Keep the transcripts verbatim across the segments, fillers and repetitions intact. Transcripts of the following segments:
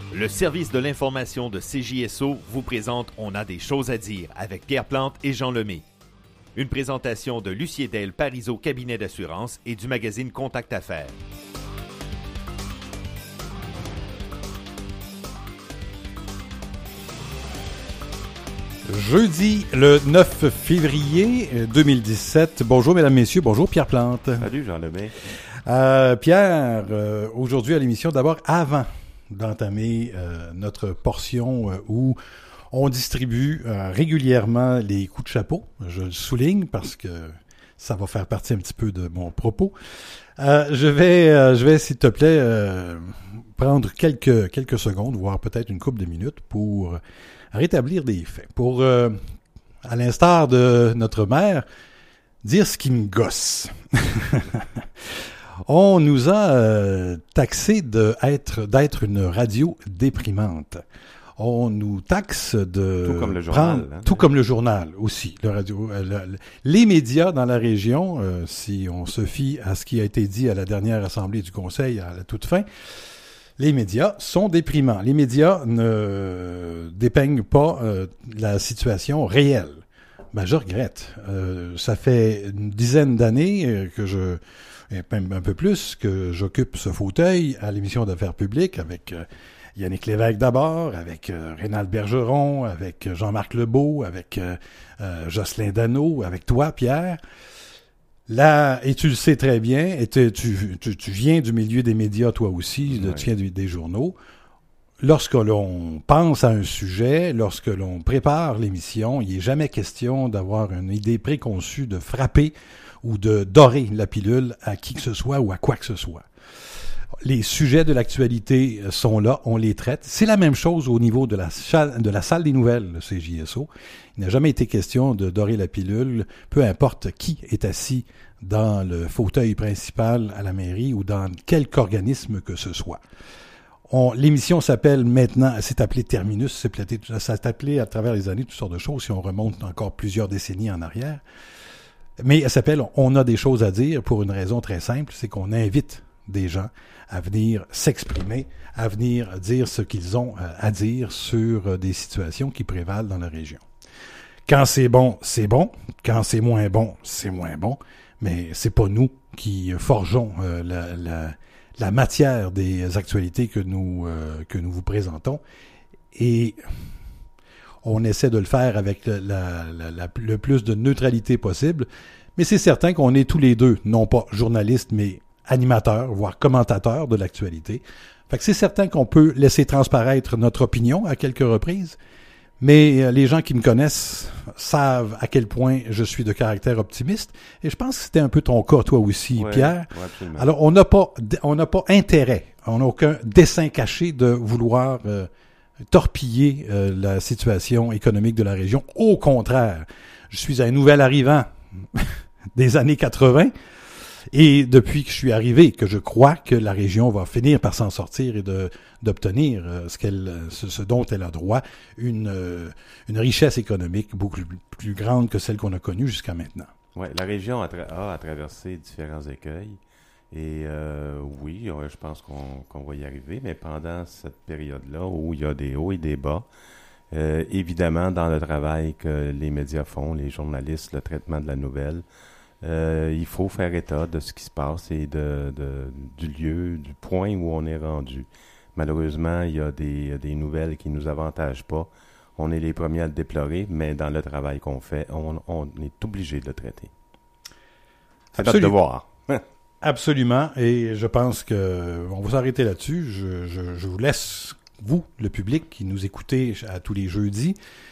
Le service de l'information de C J S O vous présente On a des choses à dire avec Pierre Plante et Jean Lemay. Une présentation de Lucier-Del Parizeau Cabinet d'assurance et du magazine Contact Affaires. Jeudi le neuf février deux mille dix-sept. Bonjour mesdames, messieurs. Bonjour Pierre Plante. Salut Jean Lemay. Euh, Pierre, euh, aujourd'hui à l'émission, d'abord avant d'entamer euh, notre portion euh, où on distribue euh, régulièrement les coups de chapeau. Je le souligne parce que ça va faire partie un petit peu de mon propos. Euh, je vais, euh, je vais, s'il te plaît, euh, prendre quelques quelques secondes, voire peut-être une couple de minutes pour rétablir des faits. Pour, euh, à l'instar de notre mère, dire ce qui me gosse. On nous a euh, taxé de être, d'être une radio déprimante. On nous taxe de tout comme le journal, prendre, hein, tout comme le journal aussi. Le radio, euh, le, les médias dans la région, euh, si on se fie à ce qui a été dit à la dernière assemblée du Conseil à la toute fin, les médias sont déprimants. Les médias ne dépeignent pas euh, la situation réelle. Ben, je regrette. Euh, ça fait une dizaine d'années que je, même un peu plus, que j'occupe ce fauteuil à l'émission d'affaires publiques avec euh, Yannick Lévesque d'abord, avec euh, Rénal Bergeron, avec Jean-Marc Lebeau, avec euh, euh, Jocelyn Dano, avec toi, Pierre. Là, et tu le sais très bien, et tu, tu, tu, tu viens du milieu des médias toi aussi, oui. Tu viens du, des journaux. Lorsque l'on pense à un sujet, lorsque l'on prépare l'émission, il n'est jamais question d'avoir une idée préconçue de frapper ou de dorer la pilule à qui que ce soit ou à quoi que ce soit. Les sujets de l'actualité sont là, on les traite. C'est la même chose au niveau de la, de la salle des nouvelles, le C J S O. Il n'a jamais été question de dorer la pilule, peu importe qui est assis dans le fauteuil principal à la mairie ou dans quelque organisme que ce soit. On, l'émission s'appelle maintenant, c'est appelé Terminus, c'est appelé, ça s'est appelé à travers les années toutes sortes de choses, si on remonte encore plusieurs décennies en arrière. Mais elle s'appelle On a des choses à dire pour une raison très simple, c'est qu'on invite des gens à venir s'exprimer, à venir dire ce qu'ils ont à dire sur des situations qui prévalent dans la région. Quand c'est bon, c'est bon. Quand c'est moins bon, c'est moins bon. Mais c'est pas nous qui forgeons euh, la, la, la matière des actualités que nous, euh, que nous vous présentons. Et on essaie de le faire avec la, la, la, le plus de neutralité possible. Mais c'est certain qu'on est tous les deux, non pas journalistes, mais animateurs, voire commentateurs de l'actualité. Fait que c'est certain qu'on peut laisser transparaître notre opinion à quelques reprises, mais les gens qui me connaissent savent à quel point je suis de caractère optimiste, et je pense que c'était un peu ton cas, toi aussi, ouais, Pierre. Ouais, absolument. Alors, on n'a pas, on n'a pas intérêt, on n'a aucun dessein caché de vouloir euh, torpiller euh, la situation économique de la région. Au contraire, je suis un nouvel arrivant des années quatre-vingts, et depuis que je suis arrivé, que je crois que la région va finir par s'en sortir et de, d'obtenir ce, qu'elle, ce, ce dont elle a droit, une, une richesse économique beaucoup plus grande que celle qu'on a connue jusqu'à maintenant. Oui, la région a, tra- a à traversé différents écueils. Et euh, oui, je pense qu'on, qu'on va y arriver, mais pendant cette période-là où il y a des hauts et des bas, euh, évidemment, dans le travail que les médias font, les journalistes, le traitement de la nouvelle, Euh, il faut faire état de ce qui se passe et de, de, du lieu, du point où on est rendu. Malheureusement, il y a des, des nouvelles qui ne nous avantagent pas. On est les premiers à le déplorer, mais dans le travail qu'on fait, on, on est obligé de le traiter. C'est notre devoir. Absolument, et je pense que on va s'arrêter là-dessus. Je, je, je vous laisse, vous, le public, qui nous écoutez à tous les jeudis,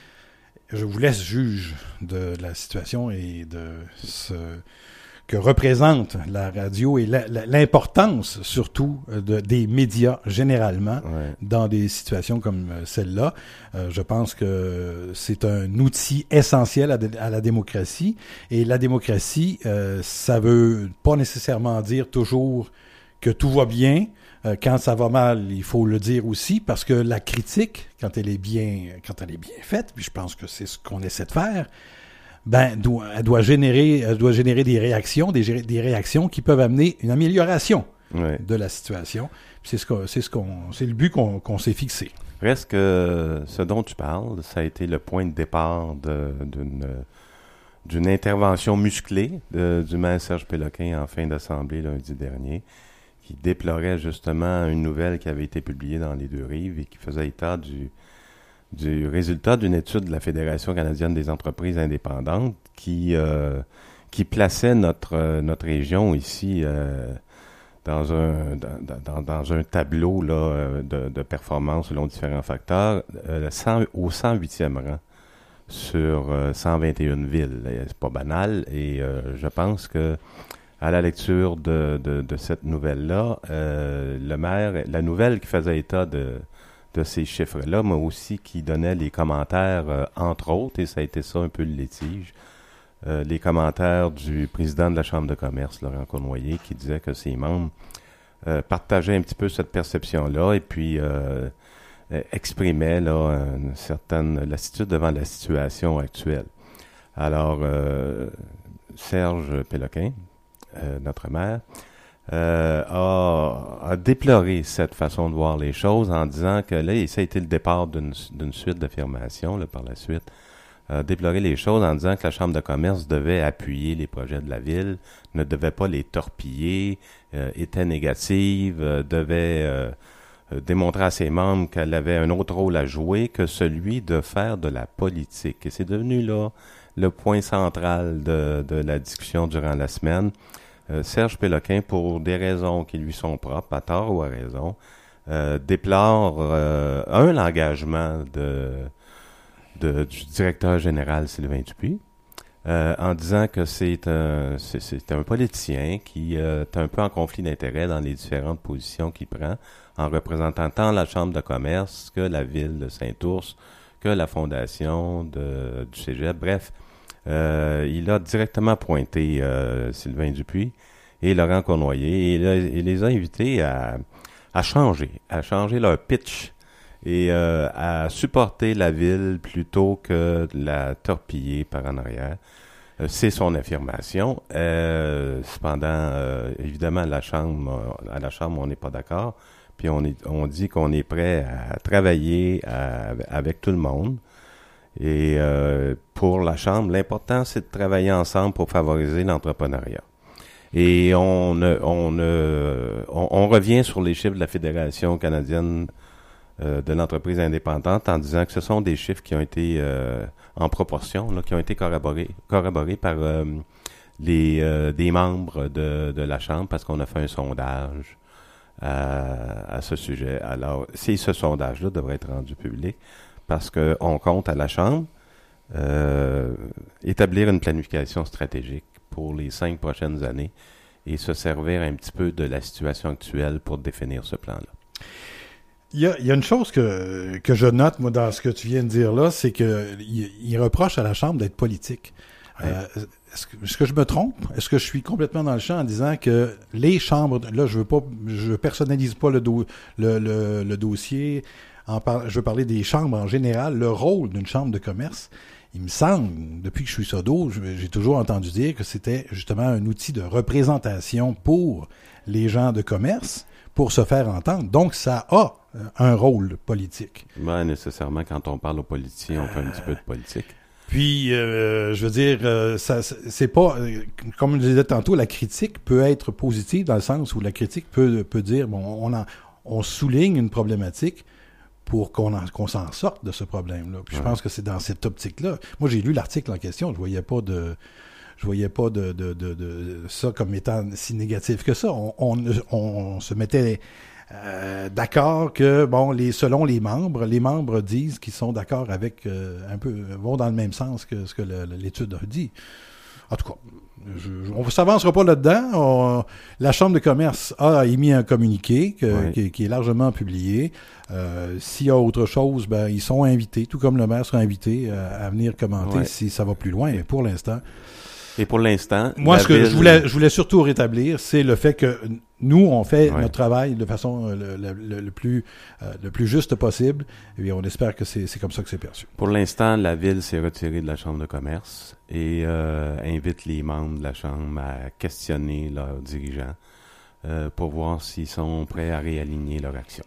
je vous laisse juge de la situation et de ce que représente la radio et la, la, l'importance surtout de, des médias généralement ouais. dans des situations comme celle-là. Euh, je pense que c'est un outil essentiel à, de, à la démocratie, et la démocratie, euh, ça veut pas nécessairement dire toujours que tout va bien. Euh, quand ça va mal, il faut le dire aussi, parce que la critique, quand elle est bien, quand elle est bien faite, puis je pense que c'est ce qu'on essaie de faire, ben, doit, elle doit générer, elle doit générer des réactions, des, des réactions qui peuvent amener une amélioration. ouais. de la situation. Puis c'est ce qu'on, c'est ce qu'on, c'est le but qu'on, qu'on s'est fixé. Reste que ce dont tu parles, ça a été le point de départ de, d'une, d'une intervention musclée de, du maire Serge Péloquin en fin d'assemblée lundi dernier, qui déplorait justement une nouvelle qui avait été publiée dans les Deux-Rives et qui faisait état du, du résultat d'une étude de la Fédération canadienne des entreprises indépendantes qui, euh, qui plaçait notre, euh, notre région ici euh, dans, un, dans, dans, dans un tableau là, de, de performance selon différents facteurs euh, cent, au cent huitième rang sur euh, cent vingt et une villes. Et c'est pas banal et euh, je pense que à la lecture de, de, de cette nouvelle-là, euh, le maire, la nouvelle qui faisait état de, de ces chiffres-là, mais aussi qui donnait les commentaires, euh, entre autres, et ça a été ça un peu le litige, euh, les commentaires du président de la Chambre de commerce, Laurent Cournoyer, qui disait que ses membres euh, partageaient un petit peu cette perception-là et puis euh, exprimaient là, une certaine lassitude devant la situation actuelle. Alors, euh, Serge Péloquin, Euh, notre maire, euh, a, a déploré cette façon de voir les choses en disant que là, et ça a été le départ d'une, d'une suite d'affirmations là, par la suite, a déploré les choses en disant que la Chambre de commerce devait appuyer les projets de la ville, ne devait pas les torpiller, euh, était négative, euh, devait euh, démontrer à ses membres qu'elle avait un autre rôle à jouer que celui de faire de la politique. Et c'est devenu là le point central de, de la discussion durant la semaine. Euh, Serge Péloquin, pour des raisons qui lui sont propres, à tort ou à raison, euh, déplore, euh, un, l'engagement de, de, du directeur général Sylvain Dupuis, euh, en disant que c'est un, c'est, c'est un politicien qui euh, est un peu en conflit d'intérêts dans les différentes positions qu'il prend, en représentant tant la Chambre de commerce que la ville de Saint-Ours, que la fondation de, du Cégep. Bref, euh, il a directement pointé euh, Sylvain Dupuis et Laurent Cournoyer et il, a, il les a invités à, à changer, à changer leur pitch et euh, à supporter la ville plutôt que de la torpiller par en arrière. Euh, c'est son affirmation. Euh, cependant, euh, évidemment, à la Chambre, à la Chambre, on n'est pas d'accord. Puis on, est, on dit qu'on est prêt à travailler à, avec tout le monde. Et euh, pour la Chambre, l'important, c'est de travailler ensemble pour favoriser l'entrepreneuriat. Et on, on, on, on revient sur les chiffres de la Fédération canadienne euh, de l'entreprise indépendante en disant que ce sont des chiffres qui ont été euh, en proportion, là, qui ont été corroborés, corroborés par euh, les euh, des membres de, de la Chambre parce qu'on a fait un sondage À, à ce sujet. Alors, si ce sondage-là devrait être rendu public, parce qu'on compte à la Chambre euh, établir une planification stratégique pour les cinq prochaines années et se servir un petit peu de la situation actuelle pour définir ce plan-là. Il y a, il y a une chose que, que je note, moi, dans ce que tu viens de dire là, c'est qu'il il reproche à la Chambre d'être politique. Ouais. Euh, est-ce que, est-ce que je me trompe? Est-ce que je suis complètement dans le champ en disant que les chambres, là, je veux pas, je personnalise pas le, do, le, le, le dossier, en par, je veux parler des chambres en général, le rôle d'une chambre de commerce, il me semble, depuis que je suis sodo, j'ai toujours entendu dire que c'était justement un outil de représentation pour les gens de commerce, pour se faire entendre. Donc, ça a un rôle politique. Ben, nécessairement, quand on parle aux politiciens, on fait un petit peu de politique. Puis, euh, je veux dire, euh, ça, c'est pas, euh, comme je disais tantôt, la critique peut être positive dans le sens où la critique peut peut dire, bon, on en, on souligne une problématique pour qu'on en, qu'on s'en sorte de ce problème-là. Puis, ouais. Je pense que c'est dans cette optique-là. Moi, j'ai lu l'article en question, je voyais pas de, je voyais pas de de de, de ça comme étant si négatif que ça. On on, on se mettait Euh, d'accord que, bon, les selon les membres, les membres disent qu'ils sont d'accord avec, euh, un peu, vont dans le même sens que ce que le, l'étude a dit. En tout cas, je, je, on ne s'avancera pas là-dedans. On, la Chambre de commerce a émis un communiqué que, oui. qui, qui est largement publié. Euh, s'il y a autre chose, ben ils sont invités, tout comme le maire sera invité à, à venir commenter oui. si ça va plus loin. Mais pour l'instant... Et pour l'instant... Moi, ce que ville... je voulais, je voulais surtout rétablir, c'est le fait que nous, on fait ouais. notre travail de façon le, le, le, plus, euh, le plus juste possible. Et bien, on espère que c'est, c'est comme ça que c'est perçu. Pour l'instant, la Ville s'est retirée de la Chambre de commerce et euh, invite les membres de la Chambre à questionner leurs dirigeants euh, pour voir s'ils sont prêts à réaligner leur action.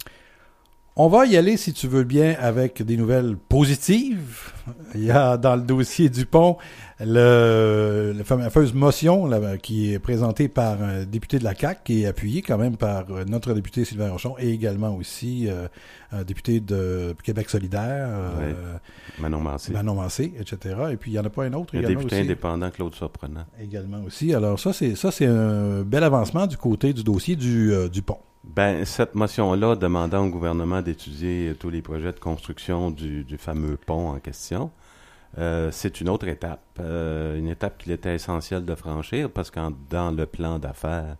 On va y aller, si tu veux bien, avec des nouvelles positives. Il y a dans le dossier Dupont le, la fameuse motion là, qui est présentée par un député de la C A Q, qui est appuyée quand même par notre député Sylvain Rochon et également aussi euh, un député de Québec solidaire, euh, ouais. Manon Mancé. Manon Mancé, et cetera. Et puis il n'y en a pas un autre le également député aussi. indépendant Claude Surprenant. Également aussi. Alors ça, c'est ça, c'est un bel avancement du côté du dossier du, euh, du pont. Ben, cette motion-là demandant au gouvernement d'étudier tous les projets de construction du, du fameux pont en question, euh, c'est une autre étape. Euh, une étape qu'il était essentiel de franchir parce que dans le plan d'affaires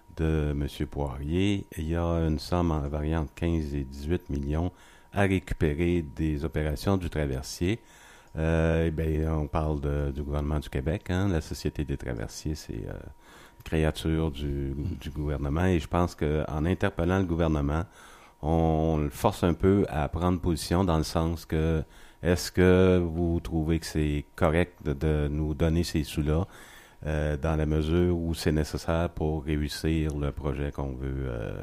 de M. Poirier, il y a une somme en variant de quinze et dix-huit millions à récupérer des opérations du traversier. Euh, eh bien, on parle de, du gouvernement du Québec. Hein, la Société des traversiers, c'est... Euh, créature du, du gouvernement et je pense qu'en interpellant le gouvernement, on, on le force un peu à prendre position dans le sens que est-ce que vous trouvez que c'est correct de, de nous donner ces sous-là euh, dans la mesure où c'est nécessaire pour réussir le projet qu'on veut euh,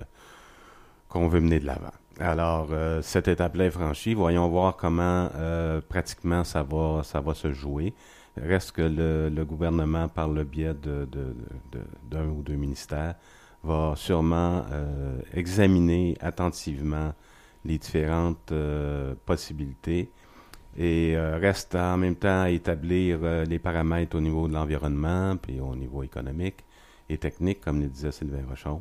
qu'on veut mener de l'avant. Alors, euh, cette étape-là est franchie. Voyons voir comment euh, pratiquement ça va, ça va se jouer. Reste que le, le gouvernement, par le biais de, de, de, d'un ou deux ministères, va sûrement euh, examiner attentivement les différentes euh, possibilités et euh, reste en même temps à établir euh, les paramètres au niveau de l'environnement puis au niveau économique et technique, comme le disait Sylvain Rochon.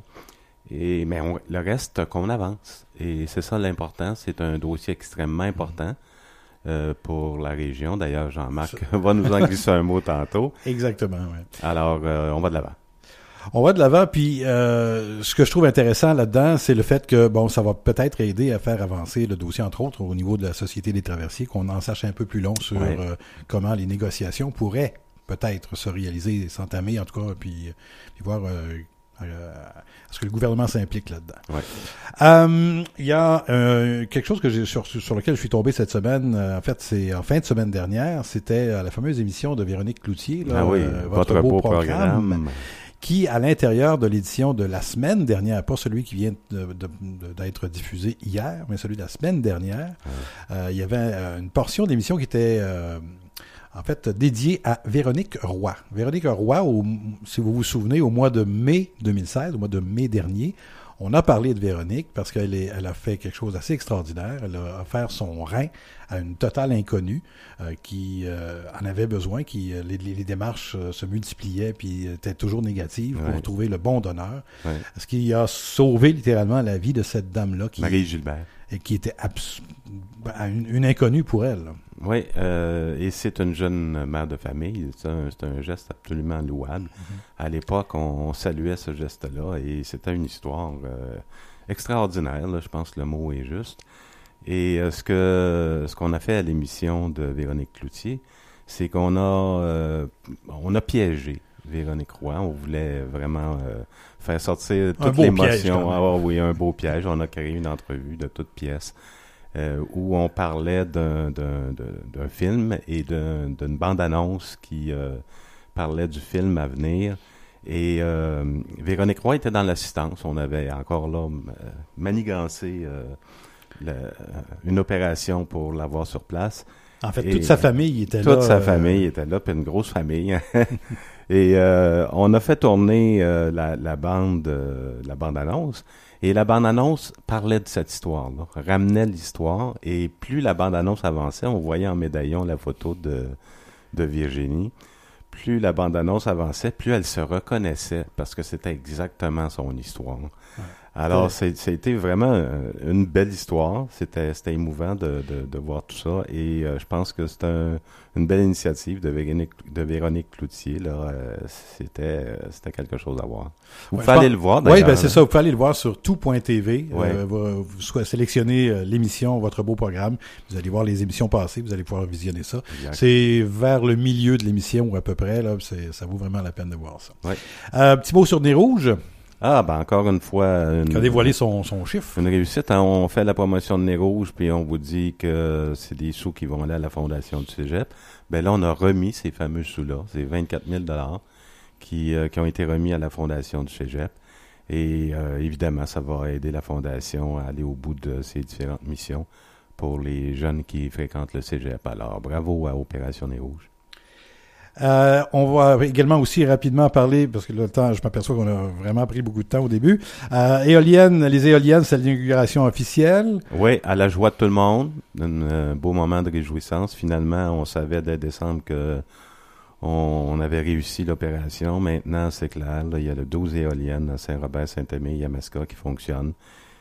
Et, mais on, le reste, qu'on avance. Et c'est ça l'important. C'est un dossier extrêmement important. Euh, pour la région. D'ailleurs, Jean-Marc ça... va nous en glisser un mot tantôt. Exactement, oui. Alors, euh, on va de l'avant. On va de l'avant, puis euh, ce que je trouve intéressant là-dedans, c'est le fait que, bon, ça va peut-être aider à faire avancer le dossier, entre autres, au niveau de la Société des traversiers, qu'on en sache un peu plus long sur ouais. euh, comment les négociations pourraient peut-être se réaliser, s'entamer, en tout cas, puis, puis voir... Euh, Euh, est-ce que le gouvernement s'implique là-dedans? Ouais. Euh, il y a euh, quelque chose que j'ai sur, sur lequel je suis tombé cette semaine. Euh, en fait, c'est en fin de semaine dernière. C'était euh, la fameuse émission de Véronique Cloutier, là, ah oui, euh, votre, votre beau, beau programme, programme, qui, à l'intérieur de l'édition de la semaine dernière, pas celui qui vient de, de, de, d'être diffusé hier, mais celui de la semaine dernière, ouais. euh, il y avait euh, une portion d'émission qui était... Euh, en fait, dédié à Véronique Roy. Véronique Roy, au, si vous vous souvenez, au mois de mai deux mille seize, au mois de mai dernier, on a parlé de Véronique parce qu'elle est, elle a fait quelque chose d'assez extraordinaire. Elle a offert son rein à une totale inconnue euh, qui euh, en avait besoin, qui les, les démarches euh, se multipliaient puis étaient toujours négatives ouais. pour trouver le bon donneur. Ouais. Ce qui a sauvé littéralement la vie de cette dame-là. Qui, Marie Gilbert. Et qui était abs- une, une inconnue pour elle. Là. Oui, euh, et c'est une jeune mère de famille. C'est un, c'est un geste absolument louable. Mm-hmm. À l'époque, on, on saluait ce geste-là et c'était une histoire euh, extraordinaire. Là, je pense que le mot est juste. Et euh, ce que ce qu'on a fait à l'émission de Véronique Cloutier, c'est qu'on a euh, on a piégé Véronique Roy. On voulait vraiment euh, faire sortir toute l'émotion. Ah oui, un beau piège. On a créé une entrevue de toutes pièces. Euh, où on parlait d'un, d'un, d'un film et d'un, d'une bande-annonce qui euh, parlait du film à venir. Et euh, Véronique Roy était dans l'assistance. On avait encore là euh, manigancé euh, le, une opération pour l'avoir sur place. En fait, et toute sa famille était toute là. Toute sa euh... famille était là, puis une grosse famille. Et euh, on a fait tourner euh, la, la bande, euh, la bande-annonce. Et la bande-annonce parlait de cette histoire-là, ramenait l'histoire. Et plus la bande-annonce avançait, on voyait en médaillon la photo de, de Virginie. Plus la bande-annonce avançait, plus elle se reconnaissait parce que c'était exactement son histoire. Ouais. Alors, c'est, c'était vraiment une belle histoire. C'était, c'était émouvant de, de, de voir tout ça. Et euh, je pense que c'est un, une belle initiative de Véronique, de Véronique Cloutier. Là. Euh, c'était, c'était quelque chose à voir. Vous ouais, pouvez aller le voir, d'ailleurs. Oui, ben c'est ça. Vous pouvez aller le voir sur tout point t v. Ouais. Euh, vous, vous sélectionnez euh, l'émission, votre beau programme. Vous allez voir les émissions passées. Vous allez pouvoir visionner ça. Exact. C'est vers le milieu de l'émission ou à peu près. Là, c'est, ça vaut vraiment la peine de voir ça. Ouais. Euh, petit mot sur Nez Rouge. Ah, ben encore une fois... Une, qui a dévoilé son, son chiffre. Une réussite. Hein, on fait la promotion de Nez Rouge, puis on vous dit que c'est des sous qui vont aller à la fondation du Cégep. Ben là, on a remis ces fameux sous-là. C'est vingt-quatre mille dollars qui, euh, qui ont été remis à la fondation du Cégep. Et euh, évidemment, ça va aider la Fondation à aller au bout de ses différentes missions pour les jeunes qui fréquentent le cégep. Alors, bravo à Opération Nez Rouge. Euh, on va également aussi rapidement parler, parce que le temps, je m'aperçois qu'on a vraiment pris beaucoup de temps au début. Euh, éoliennes, les éoliennes, c'est l'inauguration officielle. Oui, à la joie de tout le monde. Un euh, beau moment de réjouissance. Finalement, on savait dès décembre que on, on avait réussi l'opération. Maintenant, c'est clair, là, il y a le douze éoliennes à Saint-Robert, Saint-Aimé, Yamaska qui fonctionnent.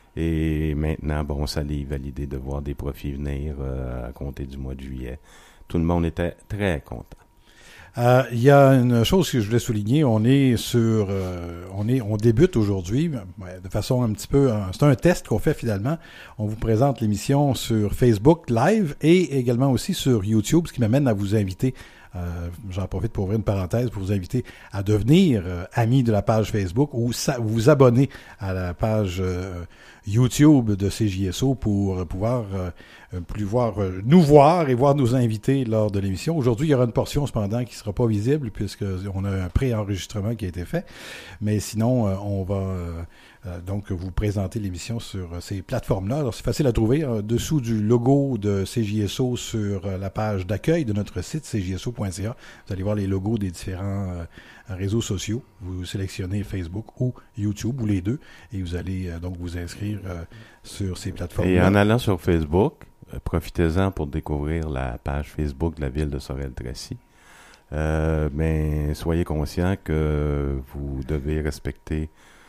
Et maintenant, bon, ça les validé de voir des profits venir euh, à compter du mois de juillet. Tout le monde était très content. Euh, il y a une chose que je voulais souligner, on est sur, euh, on est, on débute aujourd'hui ouais, de façon un petit peu, euh, c'est un test qu'on fait finalement. On vous présente l'émission sur Facebook Live et également aussi sur YouTube, ce qui m'amène à vous inviter. Euh, j'en profite pour ouvrir une parenthèse pour vous inviter à devenir euh, ami de la page Facebook ou sa- vous abonner à la page euh, YouTube de C J S O pour pouvoir euh, plus voir, euh, nous voir et voir nos invités lors de l'émission. Aujourd'hui, il y aura une portion cependant qui ne sera pas visible puisque on a un pré-enregistrement qui a été fait. Mais sinon, euh, on va euh, euh, donc vous présenter l'émission sur euh, ces plateformes-là. Alors, c'est facile à trouver. En dessous du logo de C J S O sur euh, la page d'accueil de notre site c j s o point c a, vous allez voir les logos des différents euh, réseaux sociaux. Vous sélectionnez Facebook ou YouTube ou les deux et vous allez euh, donc vous inscrire euh, sur ces plateformes. Et en allant sur Facebook, euh, profitez-en pour découvrir la page Facebook de la ville de Sorel-Tracy. Euh, mais soyez conscients que vous devez respecter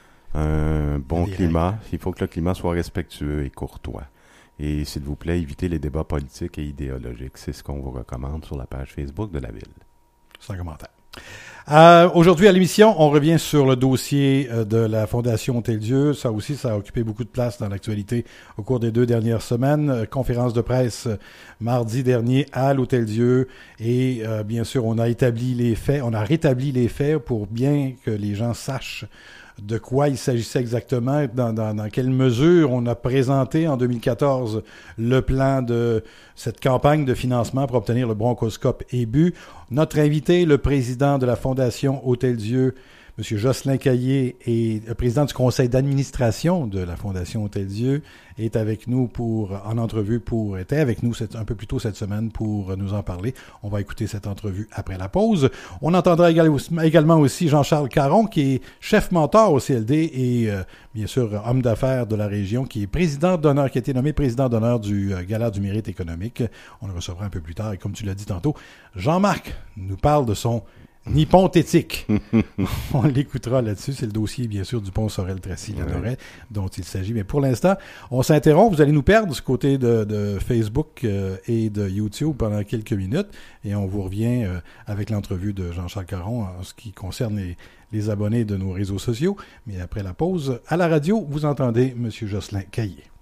un bon climat. Règles. Il faut que le climat soit respectueux et courtois. Et s'il vous plaît, évitez les débats politiques et idéologiques. C'est ce qu'on vous recommande sur la page Facebook de la ville. Sans commentaire. Euh, aujourd'hui à l'émission, on revient sur le dossier euh, de la Fondation Hôtel-Dieu. Ça aussi, ça a occupé beaucoup de place dans l'actualité au cours des deux dernières semaines. Euh, conférence de presse euh, mardi dernier à l'Hôtel-Dieu et euh, bien sûr, on a établi les faits, on a rétabli les faits pour bien que les gens sachent de quoi il s'agissait exactement, dans, dans, dans quelle mesure on a présenté en deux mille quatorze le plan de cette campagne de financement pour obtenir le bronchoscope E B U. Notre invité, le président de la Fondation Hôtel-Dieu, M. Jocelyn Caillé, et le président du conseil d'administration de la Fondation Hôtel-Dieu, est avec nous pour, en entrevue pour, était avec nous cette, un peu plus tôt cette semaine pour nous en parler. On va écouter cette entrevue après la pause. On entendra également aussi Jean-Charles Caron, qui est chef mentor au C L D et, euh, bien sûr, homme d'affaires de la région, qui est président d'honneur, qui a été nommé président d'honneur du euh, Gala du mérite économique. On le recevra un peu plus tard. Et comme tu l'as dit tantôt, Jean-Marc nous parle de son Nippon-Tétique. On l'écoutera là-dessus. C'est le dossier, bien sûr, du pont Sorel-Tracy-Lanoret ouais. dont il s'agit. Mais pour l'instant, on s'interrompt. Vous allez nous perdre du côté de, de Facebook euh, et de YouTube pendant quelques minutes. Et on vous revient euh, avec l'entrevue de Jean-Charles Caron en ce qui concerne les, les abonnés de nos réseaux sociaux. Mais après la pause, à la radio, vous entendez M. Jocelyn Caillé.